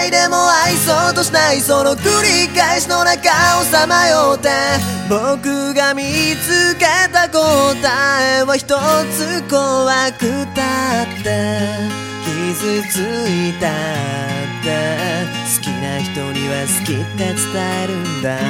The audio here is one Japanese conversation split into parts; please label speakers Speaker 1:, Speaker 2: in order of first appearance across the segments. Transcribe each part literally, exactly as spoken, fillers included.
Speaker 1: たいでも愛そうとしない、その繰り返しの中をさまよって、僕が見つけた答えは一つ、怖くたって傷ついたって、好きな人には好きって伝えるんだ。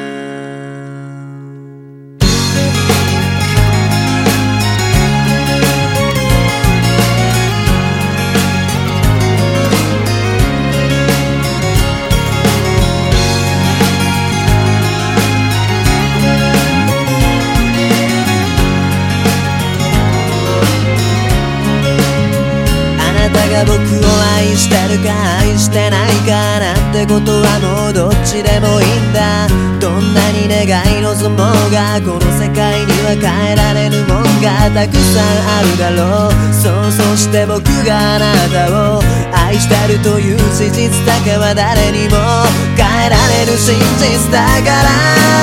Speaker 1: 僕を愛してるか愛してないかなんてことはもうどっちでもいいんだ。どんなに願い望もうがこの世界には変えられるもんがたくさんあるだろう。そうそして僕があなたを愛してるという事実だけは誰にも変えられる真実だから、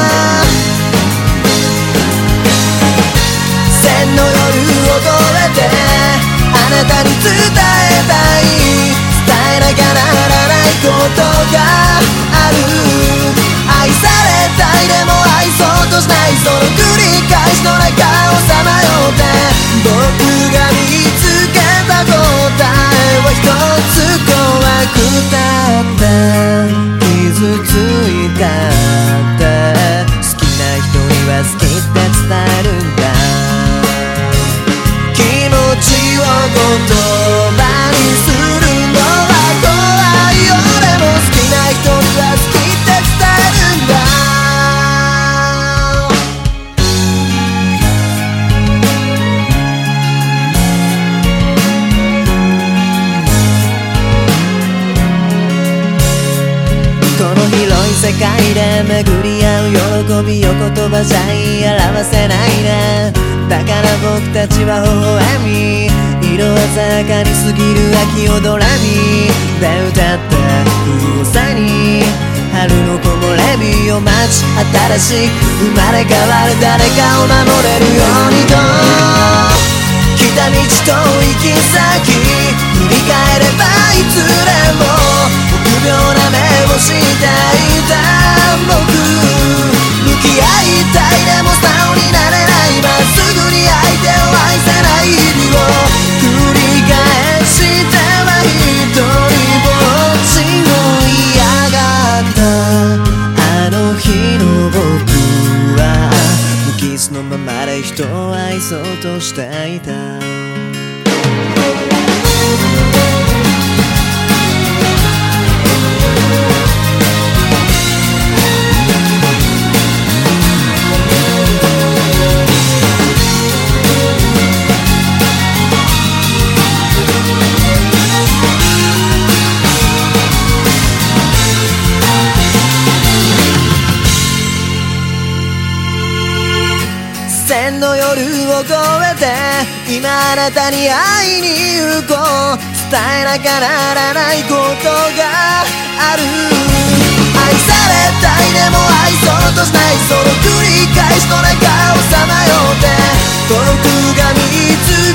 Speaker 1: 千の夜を越えてあなたに伝えたい、伝えなきゃならないことがある。愛されたいでも愛そうとしない、その繰り返しの中をさまよって、僕が見つけた答えは一つ、怖くたって傷ついたって、好きな人には好きって伝えるんだ。言葉にするのは怖いよ、でも好きな人には好きって伝えるんだ。この広い世界で巡り合う喜びを言葉じゃ言い表せないね。だから僕たちは微笑み、色鮮やかに過ぎる秋をドラミで歌って冬を背に、春の木漏れ日を待ち、新しい生まれ変わる誰かを守れるようにと、来た道と行き先振り返ればいずれも臆病な目をしていた僕、向き合いたいでも素直になれない、まっすぐに相手を愛せない日々を繰り返しては一人ぼっちを嫌がったあの日の僕は無傷のままで人を愛そうとしていた。千の夜を越えて今あなたに会いに行こう、伝えなきゃならないことがある。愛されたいでも愛そうとしない、その繰り返しの中をさまよって、僕が見つ